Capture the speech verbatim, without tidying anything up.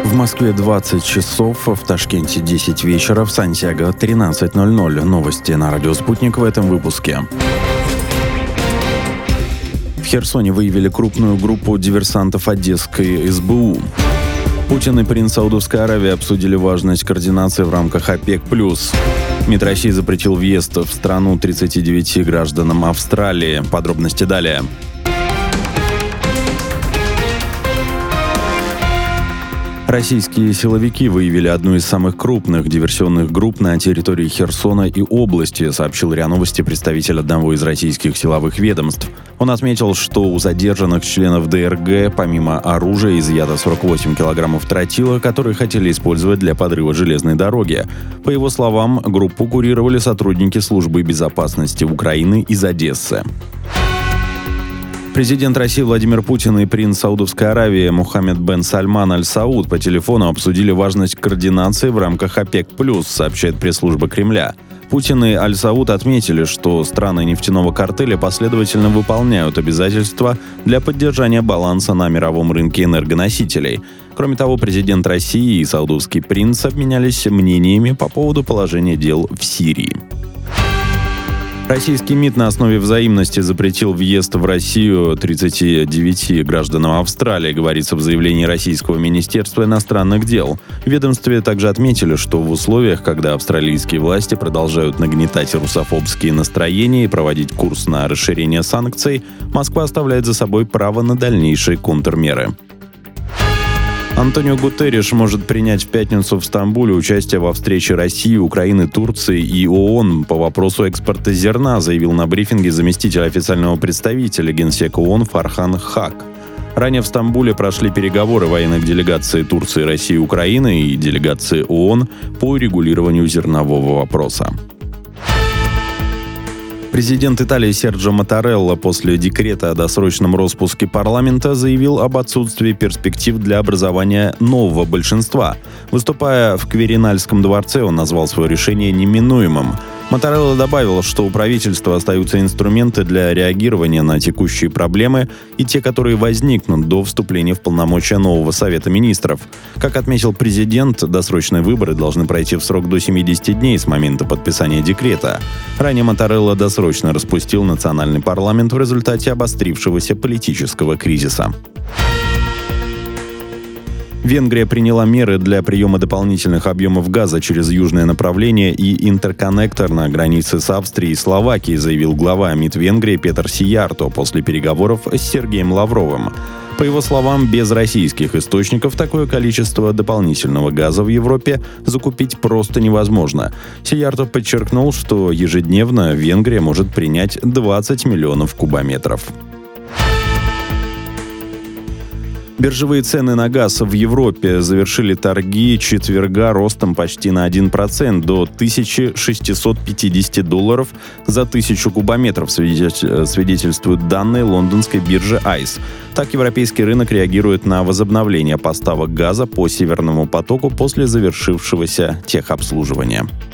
В Москве двадцать часов, в Ташкенте десять вечера, в Сантьяго тринадцать ноль ноль. Новости на радио «Спутник» в этом выпуске. В Херсоне выявили крупную группу диверсантов Одесской эс бэ у. Путин и принц Саудовской Аравии обсудили важность координации в рамках ОПЕК+. МИД России запретил въезд в страну тридцати девяти гражданам Австралии. Подробности далее. Российские силовики выявили одну из самых крупных диверсионных групп на территории Херсона и области, сообщил РИА Новости представитель одного из российских силовых ведомств. Он отметил, что у задержанных членов дэ эр гэ помимо оружия изъято сорок восемь килограммов тротила, которые хотели использовать для подрыва железной дороги. По его словам, группу курировали сотрудники службы безопасности Украины из Одессы. Президент России Владимир Путин и принц Саудовской Аравии Мухаммед бен Сальман Аль Сауд по телефону обсудили важность координации в рамках ОПЕК+, сообщает пресс-служба Кремля. Путин и Аль Сауд отметили, что страны нефтяного картеля последовательно выполняют обязательства для поддержания баланса на мировом рынке энергоносителей. Кроме того, президент России и саудовский принц обменялись мнениями по поводу положения дел в Сирии. Российский МИД на основе взаимности запретил въезд в Россию тридцати девяти гражданам Австралии, говорится в заявлении Российского министерства иностранных дел. В ведомстве также отметили, что в условиях, когда австралийские власти продолжают нагнетать русофобские настроения и проводить курс на расширение санкций, Москва оставляет за собой право на дальнейшие контрмеры. Антонио Гутерриш может принять в пятницу в Стамбуле участие во встрече России, Украины, Турции и ООН по вопросу экспорта зерна, заявил на брифинге заместитель официального представителя Генсека ООН Фархан Хак. Ранее в Стамбуле прошли переговоры военных делегаций Турции, России и Украины и делегации ООН по регулированию зернового вопроса. Президент Италии Серджо Маттарелла после декрета о досрочном распуске парламента заявил об отсутствии перспектив для образования нового большинства. Выступая в Кверинальском дворце, он назвал свое решение неминуемым. Маттарелла добавил, что у правительства остаются инструменты для реагирования на текущие проблемы и те, которые возникнут до вступления в полномочия нового Совета министров. Как отметил президент, досрочные выборы должны пройти в срок до семидесяти дней с момента подписания декрета. Ранее Маттарелла досрочно распустил национальный парламент в результате обострившегося политического кризиса. Венгрия приняла меры для приема дополнительных объемов газа через южное направление и интерконнектор на границе с Австрией и Словакией, заявил глава МИД Венгрии Петер Сиярто после переговоров с Сергеем Лавровым. По его словам, без российских источников такое количество дополнительного газа в Европе закупить просто невозможно. Сиярто подчеркнул, что ежедневно Венгрия может принять двадцать миллионов кубометров. Биржевые цены на газ в Европе завершили торги четверга ростом почти на один процент до тысячи шестисот пятидесяти долларов за тысячу кубометров, свидетельствуют данные лондонской биржи айс. Так европейский рынок реагирует на возобновление поставок газа по Северному потоку после завершившегося техобслуживания.